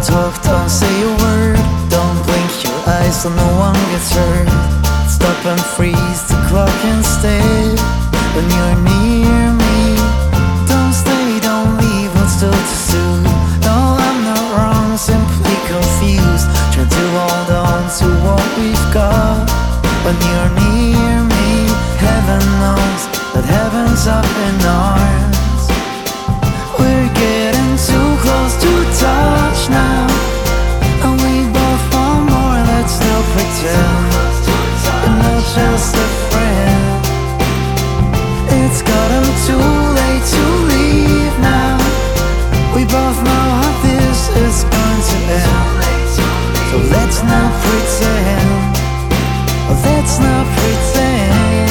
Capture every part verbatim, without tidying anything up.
talk, don't say a word. Don't blink your eyes so no one gets hurt. Stop and freeze the clock instead. When you're near me, don't stay, don't leave, what's still too soon. No, I'm not wrong, simply confused. Try to hold on to what we've got. When you're near me, heaven knows that heaven's up in arms. We're getting too close to touch now, and we both want more, let's not pretend we're not just a friend. It's gotten too late to leave now. We both know how this is going to end. So let's not pretend, oh, let's not pretend.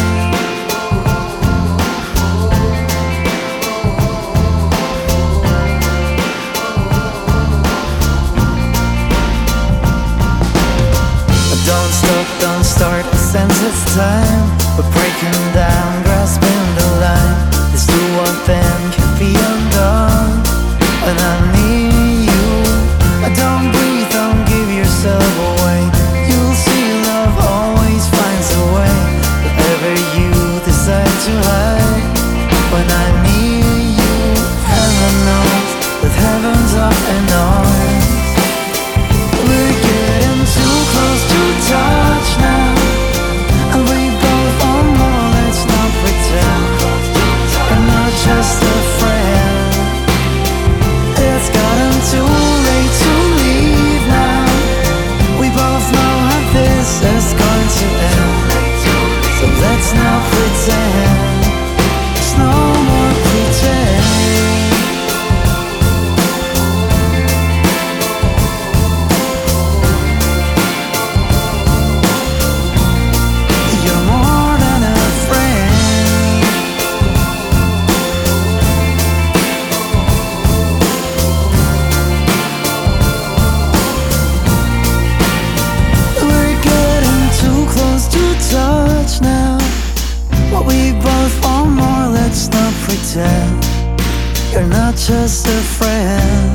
Don't stop, don't start, since it's time. We're breaking down, grasping the line. Let's do what then can be undone. When I'm near you, I don't breathe, don't give yourself away. You'll see love always finds a way, whatever you decide to hide. When I'm near you, heaven knows that heaven's up in arms. We're getting too close to touch now, and we both want more, let's not pretend we're not just a friend. It's gotten too late to leave now. We both know how this is going to end. So let's not pretend, there's no more pretend. Now, but we both want more, let's not pretend you're not just a friend.